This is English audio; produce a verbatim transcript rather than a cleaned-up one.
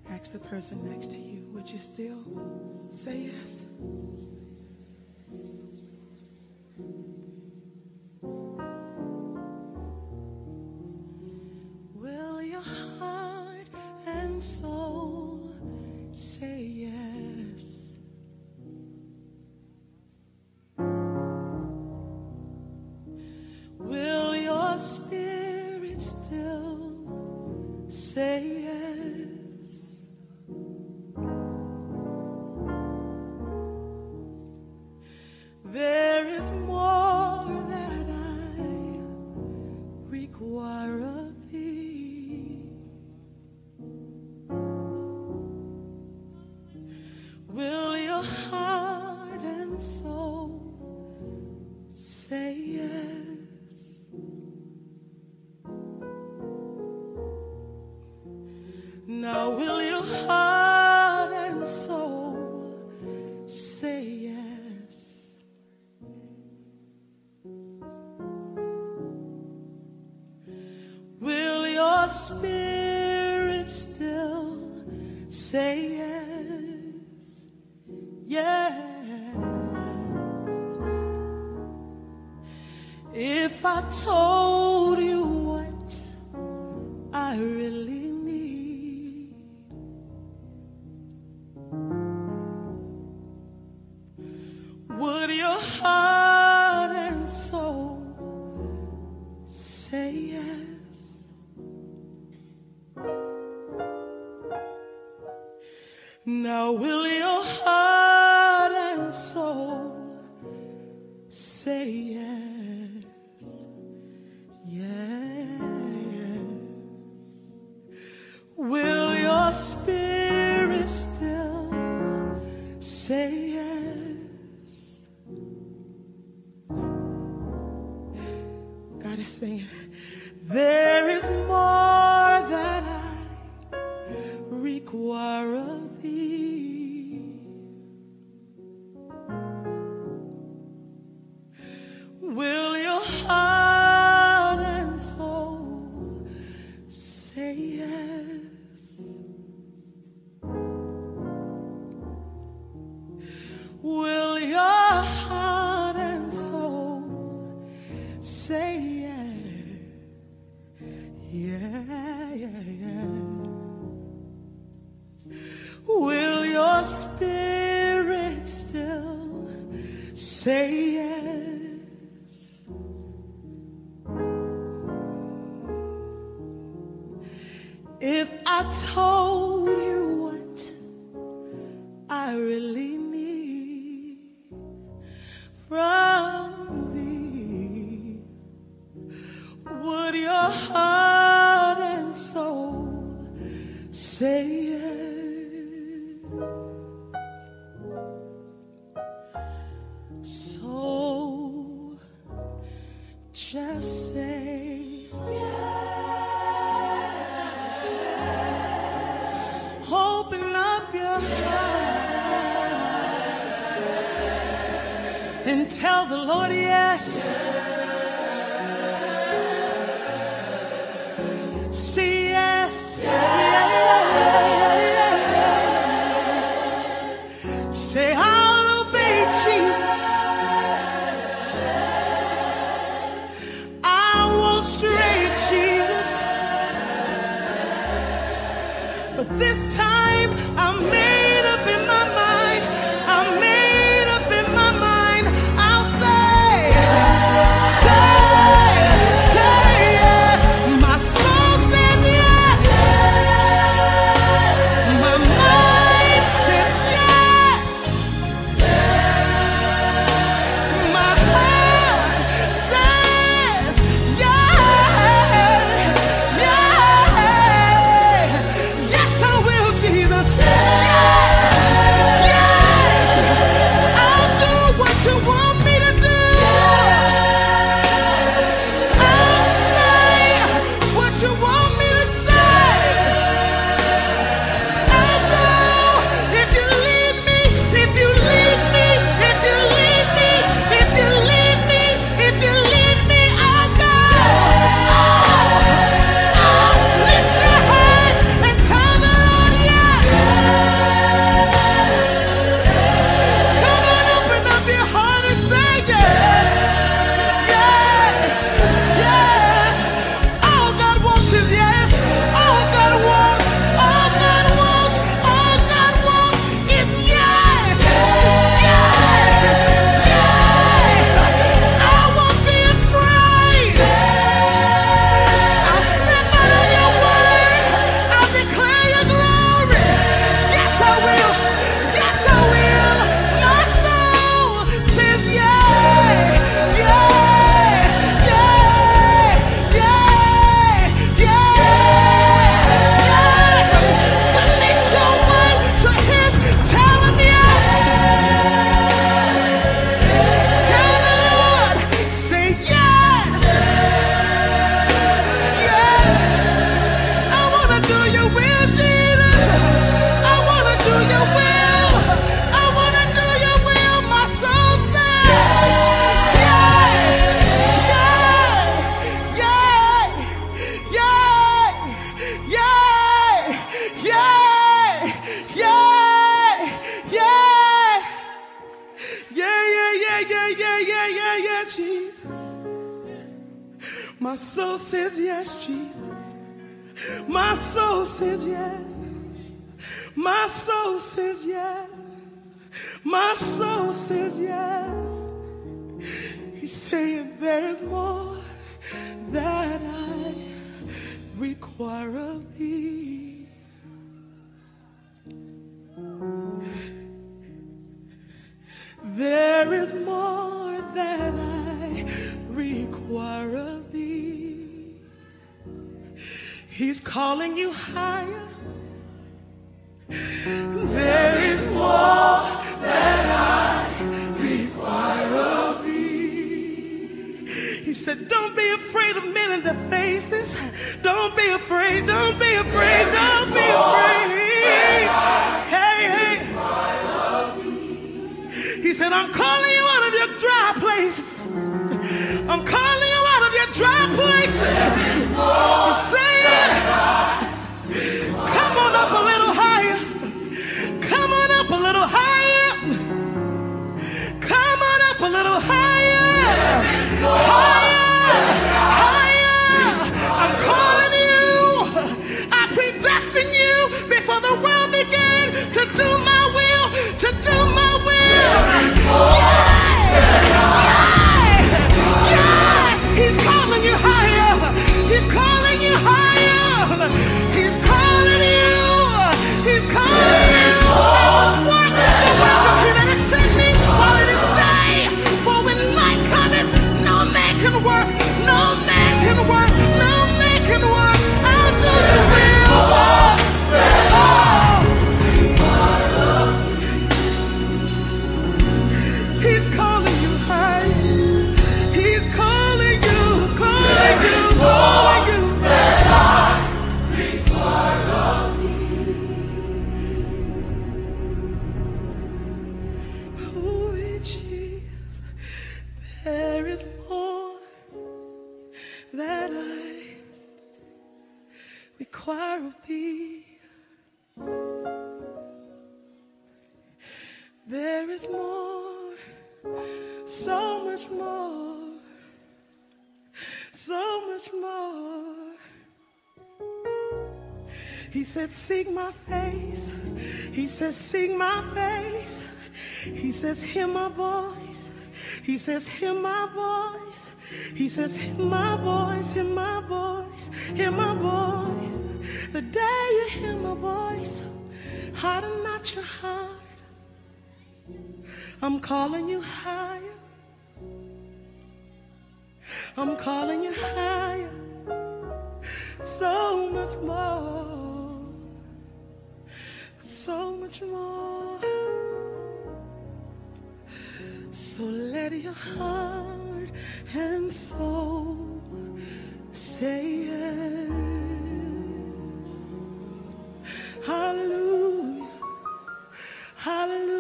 Ask the person next to you, would you still say yes? Will your heart and soul say yes? Will your spirit still say yes? There is more that I require of thee. Will your heart and soul say yes? Now will your heart and soul say yes? Will your spirit still say yes? Yes. If I told you what I really need, would your heart and soul say yes? Now will your heart and soul say yes? Yeah. Will your spirit still say yes? God is saying, there is more that I require of thee. Will your heart and soul say yes? Will your heart and soul say yes? Yeah, yeah, yeah. Will your spirit still say yes? If I told you what I really need from thee, would your heart and soul say yes? So just say yes. Open up your heart and tell the Lord yes. Say yes. Yeah. Say I'll obey Jesus. I won't stray, Jesus. But this time I'm made up in my mind. I'm made up in my mind. I'll say, say, say yes. My soul says yes. My mind says yes. My heart says yes. Yeah. Yes, I will, Jesus. Yes. My soul says yes, Jesus. My soul says yes. My soul says yes. My soul says yes. He's saying there is more that I require of thee. There is more that I require of thee. He's calling you higher. There is more that I require of thee. He said, don't be afraid of men in their faces. Don't be afraid, don't be afraid, don't be afraid. Hey, hey. He said, I'm calling you out of your dry places. I'm calling you out of your dry places. He's saying, come on up a little higher. Come on up a little higher. Come on up a little higher. Higher. Higher. I'm calling you. I predestined you before the world began to do my will, to do my will. Yeah. Yeah. Yeah. He's calling you higher. He's calling you higher. He's calling you. He's calling you. I must work the work of him that has sent me while it is day. For when night cometh, no man can work. No man can work. No man can work. I'll do the will. Oh. He's calling you high. He's calling you, calling you, calling you. There is more that I require of thee. There is more, so much more, so much more. He said, seek my face. He says, seek my face. He says, hear my voice. He says, hear my voice. He says, hear my voice, hear my voice, hear my voice. The day you hear my voice, harden not your heart. I'm calling you higher. I'm calling you higher. So much more. So much more. So let your heart and soul say yes. Hallelujah. Hallelujah.